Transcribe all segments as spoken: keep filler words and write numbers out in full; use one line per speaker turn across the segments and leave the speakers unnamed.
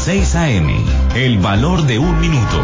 seis A M, el valor de un minuto.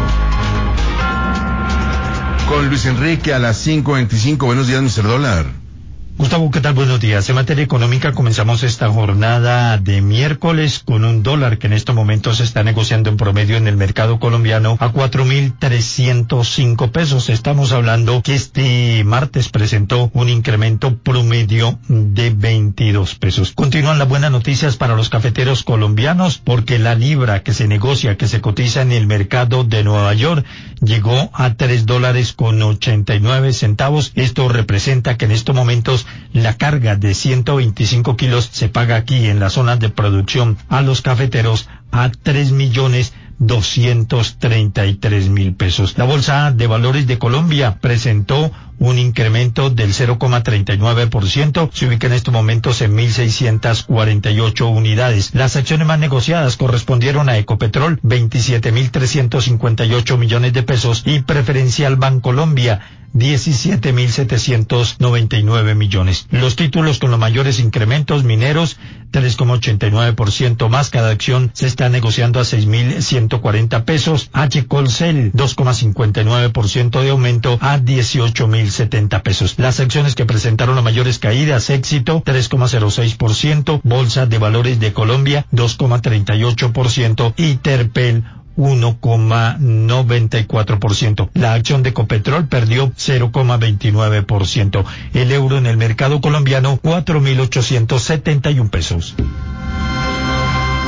Con Luis Enrique a las cinco veinticinco. Buenos días, mister Dólar.
Gustavo, ¿qué tal? Buenos días. En materia económica comenzamos esta jornada de miércoles con un dólar que en estos momentos se está negociando en promedio en el mercado colombiano a cuatro mil trescientos cinco pesos. Estamos hablando que este martes presentó un incremento promedio de veintidós pesos. Continúan las buenas noticias para los cafeteros colombianos porque la libra que se negocia, que se cotiza en el mercado de Nueva York, llegó a tres dólares con ochenta y nueve centavos. Esto representa que en estos momentos la carga de ciento veinticinco kilos se paga aquí en las zonas de producción a los cafeteros a tres millones doscientos treinta y tres mil pesos. La Bolsa de Valores de Colombia presentó un incremento del cero coma treinta y nueve por ciento, se ubica en estos momentos en mil seiscientas cuarenta y ocho unidades. Las acciones más negociadas correspondieron a Ecopetrol, veintisiete mil trescientos cincuenta y ocho millones de pesos, y Preferencial Bancolombia, diecisiete mil setecientos noventa y nueve millones. Los títulos con los mayores incrementos: Mineros, tres coma ochenta y nueve por ciento más, cada acción se está negociando a seis mil ciento cuarenta pesos. H. Colcel, dos coma cincuenta y nueve por ciento de aumento a dieciocho mil setenta pesos. Las acciones que presentaron las mayores caídas: Éxito, tres coma cero seis por ciento, Bolsa de Valores de Colombia, dos coma treinta y ocho por ciento, y Terpel, uno coma noventa y cuatro por ciento. La acción de Ecopetrol perdió cero coma veintinueve por ciento. El euro en el mercado colombiano, cuatro mil ochocientos setenta y un pesos.